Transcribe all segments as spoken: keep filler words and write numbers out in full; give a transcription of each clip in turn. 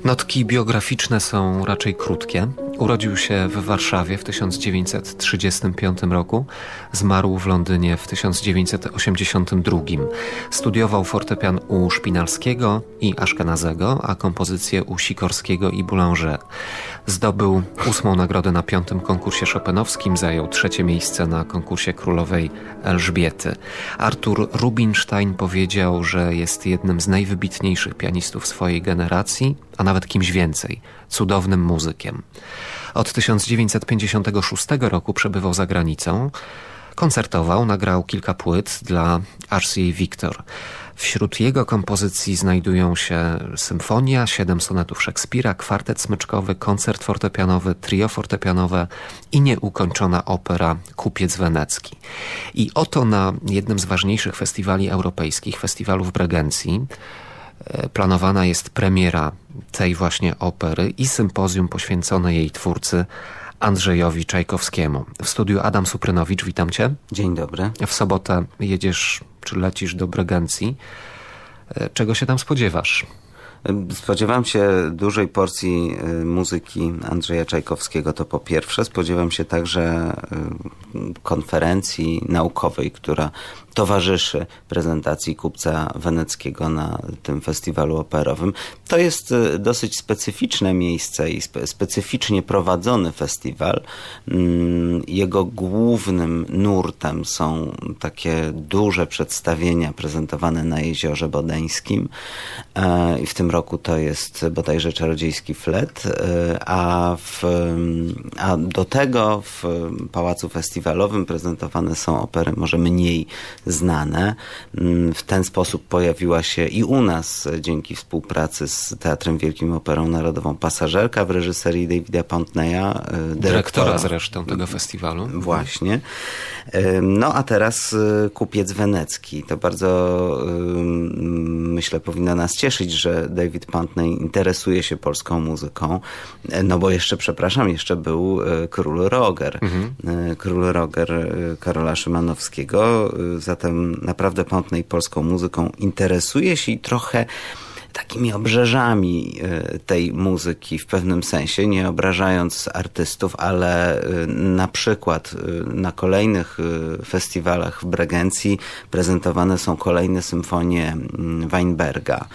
Notki biograficzne są raczej krótkie. Urodził się w Warszawie w tysiąc dziewięćset trzydziestym piątym roku. Zmarł w Londynie w tysiąc dziewięćset osiemdziesiątym drugim. Studiował fortepian u Szpinalskiego i Aszkenazego, a kompozycję u Sikorskiego i Boulanger. Zdobył ósmą nagrodę na piątym konkursie chopinowskim, zajął trzecie miejsce na konkursie królowej Elżbiety. Artur Rubinstein powiedział, że jest jednym z najwybitniejszych pianistów swojej generacji, a nawet kimś więcej, cudownym muzykiem. Od tysiąc dziewięćset pięćdziesiątego szóstego roku przebywał za granicą, koncertował, nagrał kilka płyt dla R C A Victor. Wśród jego kompozycji znajdują się symfonia, siedem sonetów Szekspira, kwartet smyczkowy, koncert fortepianowy, trio fortepianowe i nieukończona opera Kupiec Wenecki. I oto na jednym z ważniejszych festiwali europejskich, festiwalu w Bregencji, planowana jest premiera tej właśnie opery i sympozjum poświęcone jej twórcy Andrzejowi Czajkowskiemu. W studiu Adam Suprynowicz, witam Cię. Dzień dobry. W sobotę jedziesz, czy lecisz do Bregencji. Czego się tam spodziewasz? Spodziewam się dużej porcji muzyki Andrzeja Czajkowskiego, to po pierwsze. Spodziewam się także konferencji naukowej, która towarzyszy prezentacji Kupca Weneckiego na tym festiwalu operowym. To jest dosyć specyficzne miejsce i spe, specyficznie prowadzony festiwal. Jego głównym nurtem są takie duże przedstawienia prezentowane na Jeziorze Bodeńskim. I w tym roku to jest bodajże Czarodziejski Flet, a, w, a do tego w Pałacu Festiwalowym prezentowane są opery może mniej znane. W ten sposób pojawiła się i u nas dzięki współpracy z Teatrem Wielkim Operą Narodową Pasażerka w reżyserii Davida Pountneya, dyrektora, dyrektora zresztą tego festiwalu. Właśnie. No a teraz Kupiec Wenecki. To bardzo myślę powinno nas cieszyć, że David Pountney interesuje się polską muzyką. No bo jeszcze, przepraszam, jeszcze był Król Roger. Mhm. Król Roger Karola Szymanowskiego. Zatem naprawdę Pountney polską muzyką interesuje się i trochę takimi obrzeżami tej muzyki w pewnym sensie, nie obrażając artystów, ale na przykład na kolejnych festiwalach w Bregencji prezentowane są kolejne symfonie Weinberga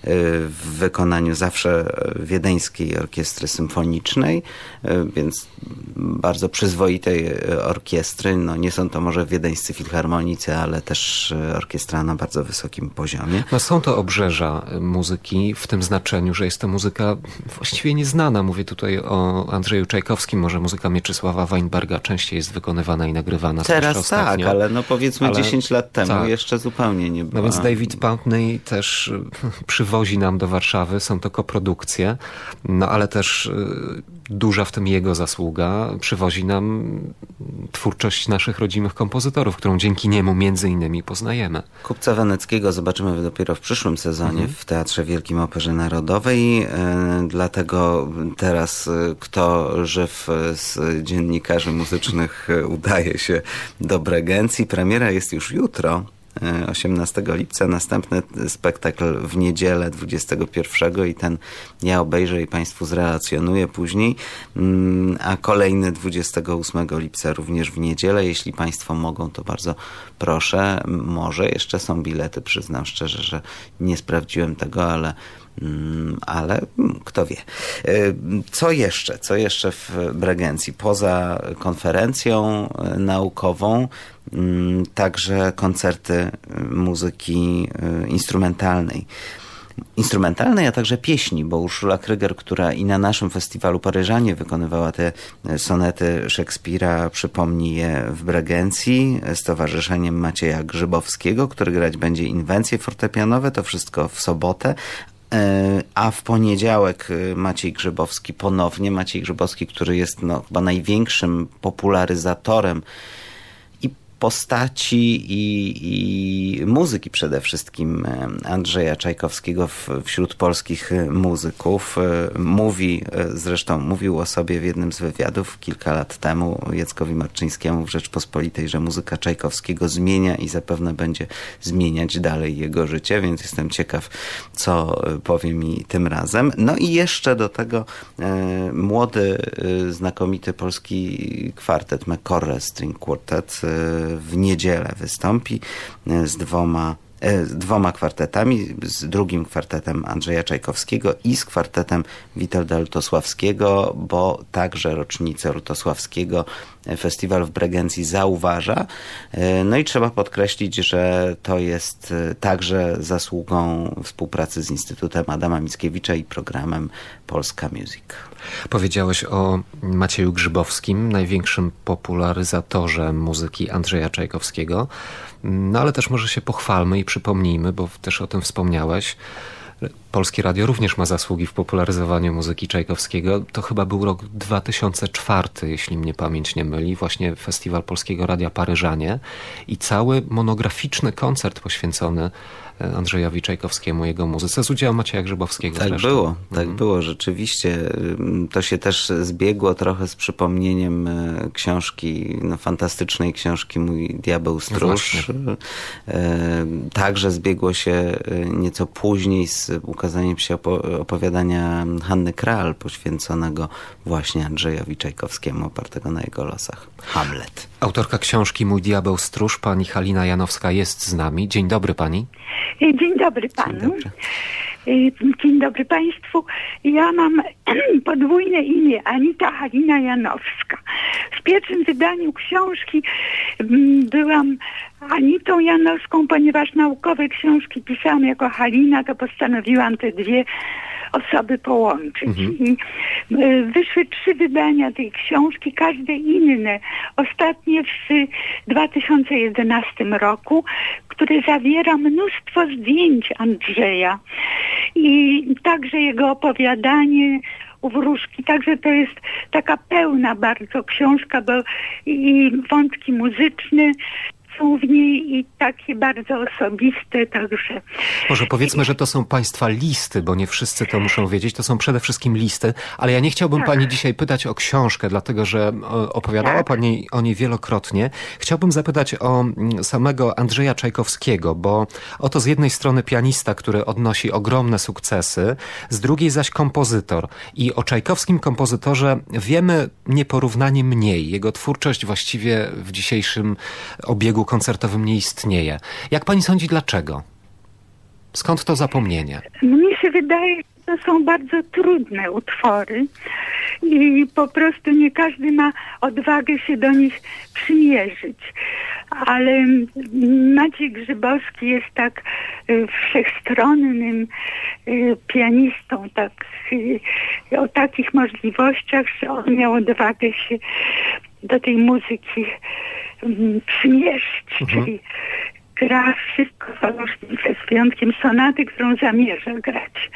w wykonaniu zawsze Wiedeńskiej Orkiestry Symfonicznej, więc bardzo przyzwoitej orkiestry. No nie są to może wiedeńscy filharmonicy, ale też orkiestra na bardzo wysokim poziomie. No są to obrzeża muzyki w tym znaczeniu, że jest to muzyka właściwie nieznana. Mówię tutaj o Andrzeju Czajkowskim, może muzyka Mieczysława Weinberga częściej jest wykonywana i nagrywana. Teraz tak, ale no powiedzmy ale, dziesięć lat temu tak. jeszcze zupełnie nie było. No więc David Pountney też przywozi nam do Warszawy, są to koprodukcje, no ale też duża w tym jego zasługa, przywozi nam twórczość naszych rodzimych kompozytorów, którą dzięki niemu między innymi poznajemy. Kupca Weneckiego zobaczymy dopiero w przyszłym sezonie mhm. w Teatrze Wielkim Operze Narodowej, dlatego teraz kto żyw z dziennikarzy muzycznych udaje się do Bregencji. Premiera jest już jutro. osiemnastego lipca, następny spektakl w niedzielę dwudziestego pierwszego i ten ja obejrzę i Państwu zrelacjonuję później, a kolejny dwudziestego ósmego lipca również w niedzielę. Jeśli Państwo mogą, to bardzo proszę. Może jeszcze są bilety, przyznam szczerze, że nie sprawdziłem tego, ale ale kto wie. Co jeszcze? Co jeszcze w Bregencji? Poza konferencją naukową, także koncerty muzyki instrumentalnej. Instrumentalnej, a także pieśni, bo Urszula Kryger, która i na naszym festiwalu Paryżanie wykonywała te sonety Szekspira, przypomni je w Bregencji z towarzyszeniem Macieja Grzybowskiego, który grać będzie inwencje fortepianowe, to wszystko w sobotę. A w poniedziałek Maciej Grzybowski ponownie. Maciej Grzybowski, który jest no, chyba największym popularyzatorem i postaci i, i muzyki przede wszystkim Andrzeja Czajkowskiego w, wśród polskich muzyków. Mówi, zresztą mówił o sobie w jednym z wywiadów kilka lat temu Jackowi Marczyńskiemu w Rzeczpospolitej, że muzyka Czajkowskiego zmienia i zapewne będzie zmieniać dalej jego życie, więc jestem ciekaw, co powie mi tym razem. No i jeszcze do tego e, młody, e, znakomity polski kwartet McCorrell String Quartet e, w niedzielę wystąpi e, z dwoma z dwoma kwartetami, z drugim kwartetem Andrzeja Czajkowskiego i z kwartetem Witolda Lutosławskiego, bo także rocznicę Lutosławskiego festiwal w Bregencji zauważa. No i trzeba podkreślić, że to jest także zasługą współpracy z Instytutem Adama Mickiewicza i programem Polska Music. Powiedziałeś o Macieju Grzybowskim, największym popularyzatorze muzyki Andrzeja Czajkowskiego. No ale też może się pochwalmy i przypomnijmy, bo też o tym wspomniałeś. Polskie Radio również ma zasługi w popularyzowaniu muzyki Czajkowskiego. To chyba był rok dwa tysiące czwarty, jeśli mnie pamięć nie myli, właśnie Festiwal Polskiego Radia Paryżanie i cały monograficzny koncert poświęcony Andrzejowi Czajkowskiemu, jego muzyce, z udziałem Macieja Grzybowskiego. Tak zresztą. było, tak mhm. było, rzeczywiście. To się też zbiegło trochę z przypomnieniem książki, no, fantastycznej książki Mój diabeł stróż. No Także zbiegło się nieco później z ukazaniem się opowiadania Hanny Kral, poświęconego właśnie Andrzejowi Czajkowskiemu, opartego na jego losach. Hamlet. Autorka książki Mój diabeł stróż, pani Halina Janowska jest z nami. Dzień dobry pani. Dzień dobry panu. Dzień dobry, Dzień dobry państwu. Ja mam podwójne imię, Anita Halina Janowska. W pierwszym wydaniu książki byłam Anitą Janowską, ponieważ naukowe książki pisałam jako Halina, to postanowiłam te dwie osoby połączyć. Mhm. I wyszły trzy wydania tej książki, każde inne. Ostatnie w dwa tysiące jedenastym roku, które zawiera mnóstwo zdjęć Andrzeja i także jego opowiadanie u wróżki. Także to jest taka pełna bardzo książka, bo i wątki muzyczne są w niej i takie bardzo osobiste, także... Może powiedzmy, że to są państwa listy, bo nie wszyscy to muszą wiedzieć, to są przede wszystkim listy, ale ja nie chciałbym tak. pani dzisiaj pytać o książkę, dlatego że opowiadała tak. pani o niej wielokrotnie. Chciałbym zapytać o samego Andrzeja Czajkowskiego, bo oto z jednej strony pianista, który odnosi ogromne sukcesy, z drugiej zaś kompozytor. I o czajkowskim kompozytorze wiemy nieporównanie mniej. Jego twórczość właściwie w dzisiejszym obiegu koncertowym nie istnieje. Jak pani sądzi, dlaczego? Skąd to zapomnienie? Mnie się wydaje, że to są bardzo trudne utwory i po prostu nie każdy ma odwagę się do nich przymierzyć. Ale Maciej Grzybowski jest tak y, wszechstronnym y, pianistą, tak, y, o takich możliwościach, że on miał odwagę się do tej muzyki y, przymierzyć, mhm. czyli gra wszystko z wyjątkiem sonaty, którą zamierza grać.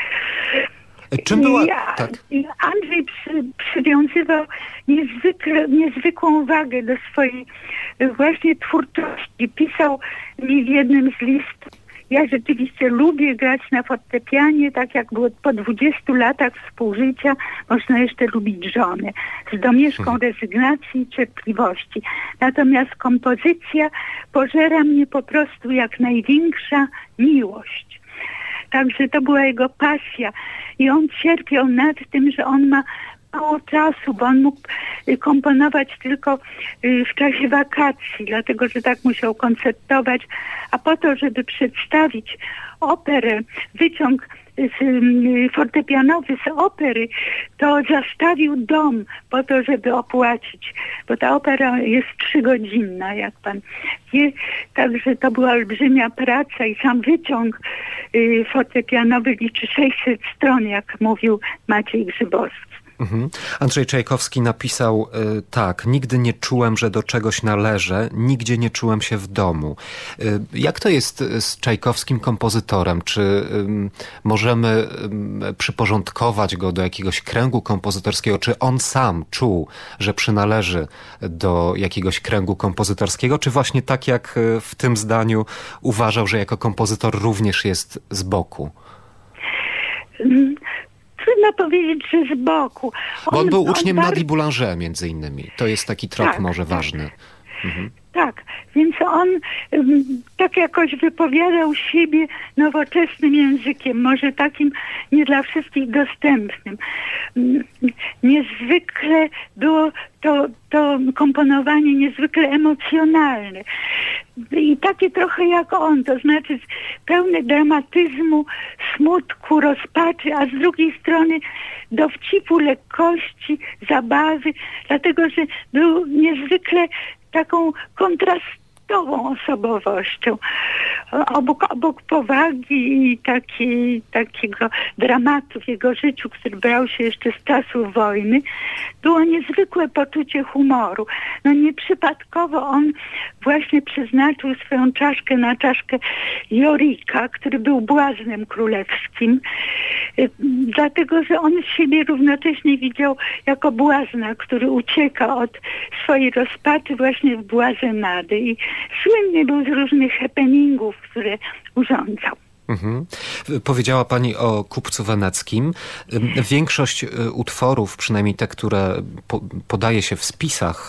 Czym była... Ja, tak. Andrzej przy, przywiązywał niezwykle, niezwykłą wagę do swojej właśnie twórczości. Pisał mi w jednym z listów: ja rzeczywiście lubię grać na fortepianie, tak jak było po dwudziestu latach współżycia, można jeszcze lubić żonę, z domieszką rezygnacji i cierpliwości. Natomiast kompozycja pożera mnie po prostu jak największa miłość. Także to była jego pasja i on cierpiał nad tym, że on ma mało czasu, bo on mógł komponować tylko w czasie wakacji, dlatego że tak musiał koncertować, a po to, żeby przedstawić operę, wyciąg fortepianowy z opery, to zastawił dom po to, żeby opłacić, bo ta opera jest trzygodzinna, jak pan wie, także to była olbrzymia praca i sam wyciąg fortepianowy liczy sześćset stron, jak mówił Maciej Grzybowski. Mhm. Andrzej Czajkowski napisał y, tak: nigdy nie czułem, że do czegoś należę, nigdzie nie czułem się w domu. Y, jak to jest z Czajkowskim kompozytorem? Czy y, możemy y, przyporządkować go do jakiegoś kręgu kompozytorskiego? Czy on sam czuł, że przynależy do jakiegoś kręgu kompozytorskiego? Czy właśnie tak jak w tym zdaniu uważał, że jako kompozytor również jest z boku? Mm. Trudno powiedzieć, że z boku. On, Bo on był uczniem on Nadia Boulanger między innymi. To jest taki trop tak, może tak, ważny. Mhm. Tak, więc on um, tak jakoś wypowiadał siebie nowoczesnym językiem, może takim nie dla wszystkich dostępnym. Um, niezwykle było to, to komponowanie niezwykle emocjonalne. I takie trochę jak on, to znaczy pełne dramatyzmu, smutku, rozpaczy, a z drugiej strony dowcipu, lekkości, zabawy, dlatego że był niezwykle taką kontrastową osobowością. Obok, obok powagi i taki, takiego dramatu w jego życiu, który brał się jeszcze z czasów wojny, było niezwykłe poczucie humoru. No nieprzypadkowo on właśnie przeznaczył swoją czaszkę na czaszkę Jorika, który był błaznem królewskim, dlatego że on siebie równocześnie widział jako błazna, który ucieka od swojej rozpaczy właśnie w błazenady i słynny był z różnych happeningów, które urządzał. Mhm. Powiedziała Pani o Kupcu Weneckim. Większość utworów, przynajmniej te, które po, podaje się w spisach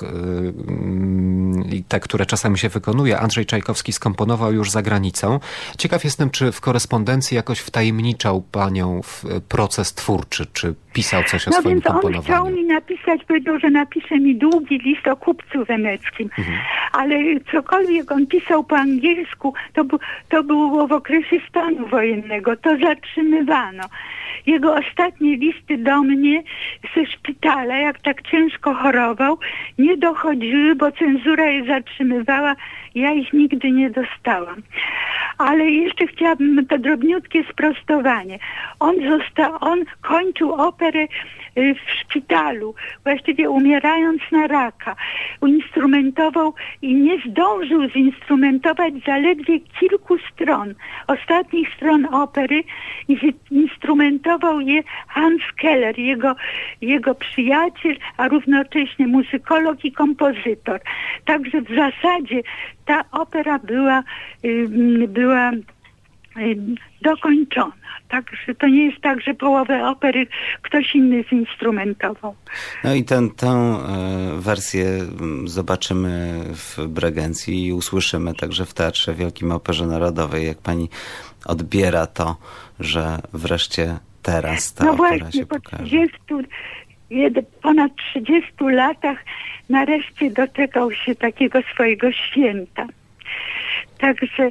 i te, które czasami się wykonuje, Andrzej Czajkowski skomponował już za granicą. Ciekaw jestem, czy w korespondencji jakoś wtajemniczał Panią w proces twórczy, czy pisał coś o no swoim więc komponowaniu? On chciał mi napisać, powiedział, że napisze mi długi list o Kupcu Weneckim. Mhm. Ale cokolwiek on pisał po angielsku, to, bu, to było w okresie stanu wojennego. To zatrzymywano. Jego ostatnie listy do mnie ze szpitala, jak tak ciężko chorował, nie dochodziły, bo cenzura je zatrzymywała. Ja ich nigdy nie dostałam. Ale jeszcze chciałabym to drobniutkie sprostowanie. On został, on kończył operę w szpitalu, właściwie umierając na raka. Instrumentował i nie zdążył zinstrumentować zaledwie kilku stron, ostatnich stron opery, i instrumentował je Hans Keller, jego, jego przyjaciel, a równocześnie muzykolog i kompozytor. Także w zasadzie ta opera była, była dokończona. Także to nie jest tak, że połowę opery ktoś inny zinstrumentował. No i ten, tę wersję zobaczymy w Bregencji i usłyszymy także w Teatrze Wielkim Operze Narodowej. Jak pani odbiera to, że wreszcie teraz ta no opera właśnie, się po pokaże? trzydziestu, ponad trzydziestu latach nareszcie doczekał się takiego swojego święta. Także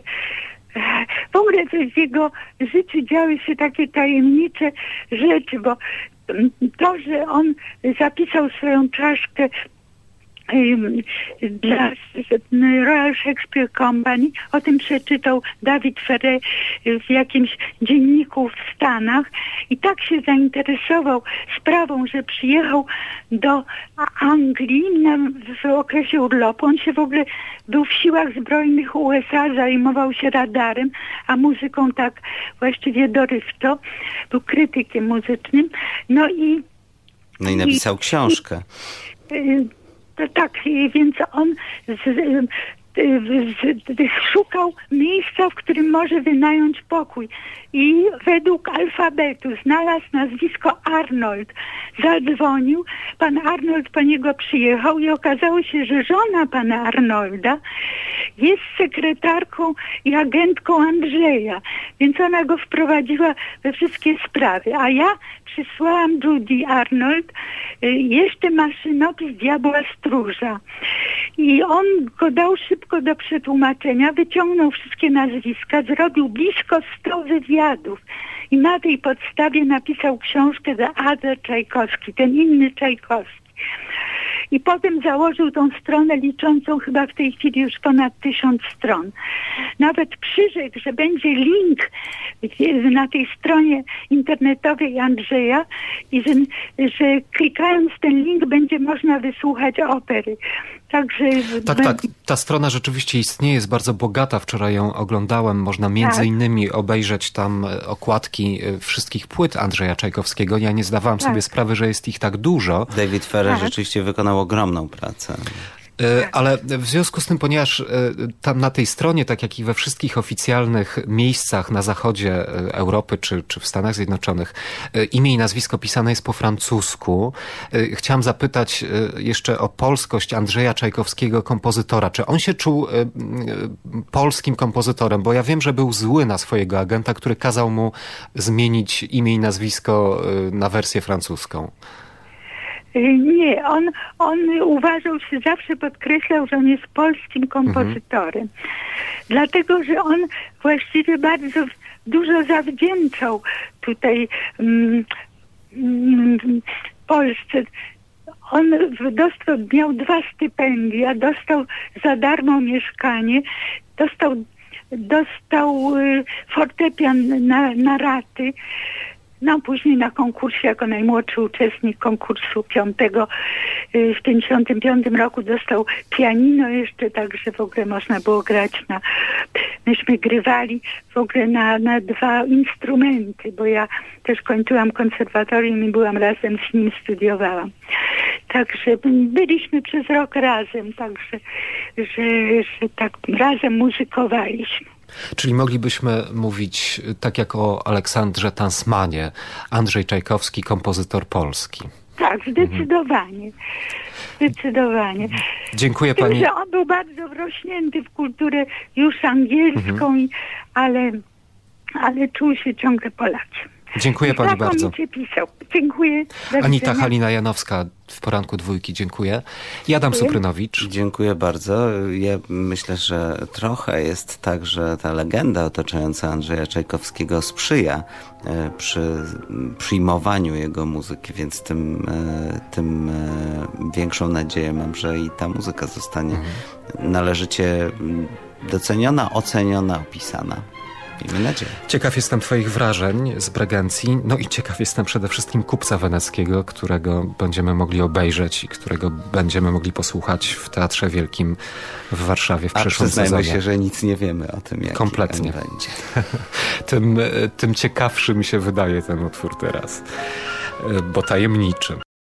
w ogóle w jego życiu działy się takie tajemnicze rzeczy, bo to, że on zapisał swoją czaszkę dla Royal Shakespeare Company, o tym przeczytał David Ferre w jakimś dzienniku w Stanach i tak się zainteresował sprawą, że przyjechał do Anglii na, w okresie urlopu. On się w ogóle był w siłach zbrojnych U S A, zajmował się radarem, a muzyką tak właściwie dorywczo. Był krytykiem muzycznym. No i No i napisał i, książkę. I, To tak, więc on z, z, z, szukał miejsca, w którym może wynająć pokój. I według alfabetu znalazł nazwisko Arnold. Zadzwonił, pan Arnold po niego przyjechał i okazało się, że żona pana Arnolda jest sekretarką i agentką Andrzeja. Więc ona go wprowadziła we wszystkie sprawy. A ja przysłałam Judy Arnold jeszcze maszynopis Diabła Stróża. I on go dał szybko do przetłumaczenia, wyciągnął wszystkie nazwiska, zrobił blisko sto wywiadów i na tej podstawie napisał książkę The Other Czajkowski, ten inny Czajkowski. i potem założył tą stronę liczącą chyba w tej chwili już ponad tysiąc stron. Nawet przyrzekł, że będzie link na tej stronie internetowej Andrzeja i że, że klikając ten link będzie można wysłuchać opery. Także tak, tak. Ta strona rzeczywiście istnieje, jest bardzo bogata. Wczoraj ją oglądałem. Można między tak. innymi obejrzeć tam okładki wszystkich płyt Andrzeja Czajkowskiego. Ja nie zdawałam tak. sobie sprawy, że jest ich tak dużo. David Ferrer tak. rzeczywiście wykonał ogromną pracę. Ale w związku z tym, ponieważ tam na tej stronie, tak jak i we wszystkich oficjalnych miejscach na zachodzie Europy czy, czy w Stanach Zjednoczonych, imię i nazwisko pisane jest po francusku, chciałam zapytać jeszcze o polskość Andrzeja Czajkowskiego, kompozytora. Czy on się czuł polskim kompozytorem? Bo ja wiem, że był zły na swojego agenta, który kazał mu zmienić imię i nazwisko na wersję francuską. Nie, on, on uważał się, zawsze podkreślał, że on jest polskim kompozytorem. Mhm. Dlatego, że on właściwie bardzo dużo zawdzięczał tutaj mm, mm, Polsce. On dostał, miał dwa stypendia, dostał za darmo mieszkanie, dostał, dostał y, fortepian na, na raty. No później na konkursie, jako najmłodszy uczestnik konkursu piątego w pięćdziesiątym piątym roku dostał pianino jeszcze, także w ogóle można było grać na... Myśmy grywali w ogóle na, na dwa instrumenty, bo ja też kończyłam konserwatorium i byłam razem z nim, studiowałam. Także byliśmy przez rok razem, także że, że tak razem muzykowaliśmy. Czyli moglibyśmy mówić tak jak o Aleksandrze Tansmanie, Andrzej Czajkowski, kompozytor polski. Tak, zdecydowanie. Mhm. Zdecydowanie. Dziękuję Tym, pani. Że on był bardzo wrośnięty w kulturę już angielską, mhm. ale, ale czuł się ciągle Polakiem. Dziękuję I pani tak bardzo. On mi cię pisał. Dziękuję. Anita Halina-Janowska w Poranku Dwójki. Dziękuję. I Adam Dziękuję. Suprynowicz. Dziękuję bardzo. Ja myślę, że trochę jest tak, że ta legenda otaczająca Andrzeja Czajkowskiego sprzyja e, przy przyjmowaniu jego muzyki, więc tym, e, tym e, większą nadzieję mam, że i ta muzyka zostanie mhm. należycie doceniona, oceniona, opisana. Miejmy nadzieję. Ciekaw jestem twoich wrażeń z Bregencji. No i ciekaw jestem przede wszystkim Kupca Weneckiego, którego będziemy mogli obejrzeć i którego będziemy mogli posłuchać w Teatrze Wielkim w Warszawie w A przyszłym przyznajmy sezonie. się, że nic nie wiemy o tym, jaki kompletnie on będzie. tym, tym ciekawszy mi się wydaje ten utwór teraz, bo tajemniczy.